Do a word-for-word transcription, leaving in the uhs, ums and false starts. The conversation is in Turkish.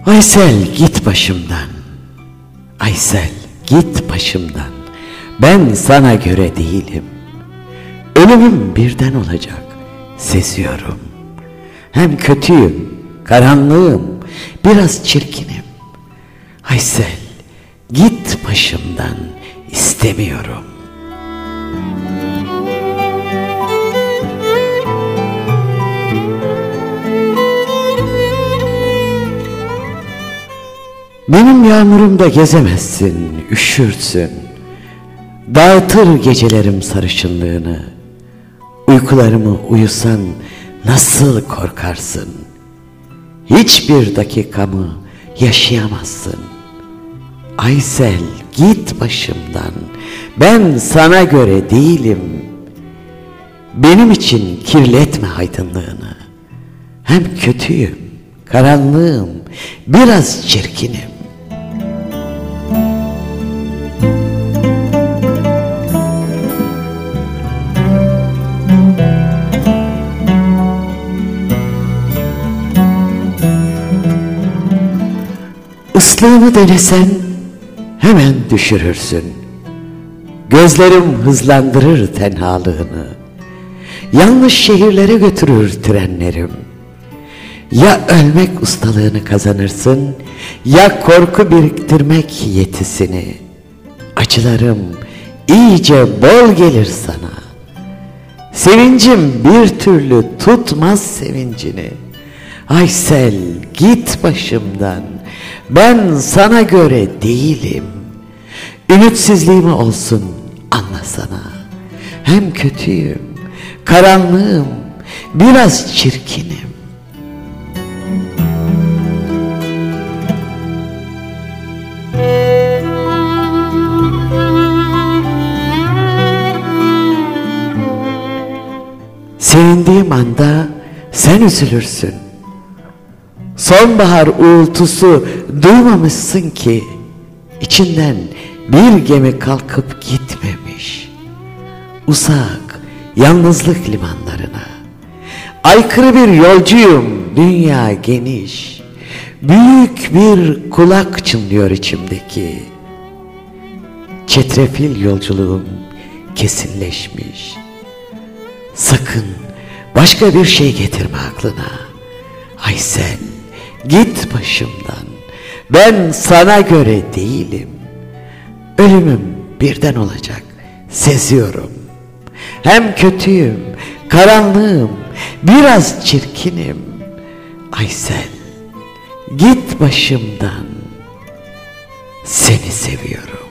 Aysel git başımdan, Aysel git başımdan. Ben sana göre değilim. Ölümüm birden olacak, seziyorum. Hem kötüyüm, karanlığım, biraz çirkinim. Aysel git başımdan, istemiyorum. Benim yağmurumda gezemezsin, üşürsün. Dağıtır gecelerim sarışınlığını. Uykularımı uyusan nasıl korkarsın? Hiçbir dakikamı yaşayamazsın. Aysel git başımdan, ben sana göre değilim. Benim için kirletme aydınlığını. Hem kötüyüm, karanlığım, biraz çirkinim. Islığımı denesen hemen düşürürsün. Gözlerim hızlandırır tenhalığını. Yanlış şehirlere götürür trenlerim. Ya ölmek ustalığını kazanırsın, ya korku biriktirmek yetisini. Acılarım iyice bol gelir sana. Sevincim bir türlü tutmaz sevincini. Aysel git başımdan, ben sana göre değilim. Ümitsizliğimi olsun anlasana. Hem kötüyüm, karanlığım, biraz çirkinim. Sevindiğim anda sen üzülürsün. Sonbahar uğultusu duymamışsın ki, içinden bir gemi kalkıp gitmemiş. Uzak, yalnızlık limanlarına. Aykırı bir yolcuyum, dünya geniş. Büyük bir kulak çınlıyor içimdeki. Çetrefil yolculuğum kesinleşmiş. Sakın başka bir şey getirme aklına. Aysel git başımdan, ben sana göre değilim. Ölümüm birden olacak, seziyorum. Hem kötüyüm, karanlığım, biraz çirkinim. Aysel git başımdan, seni seviyorum.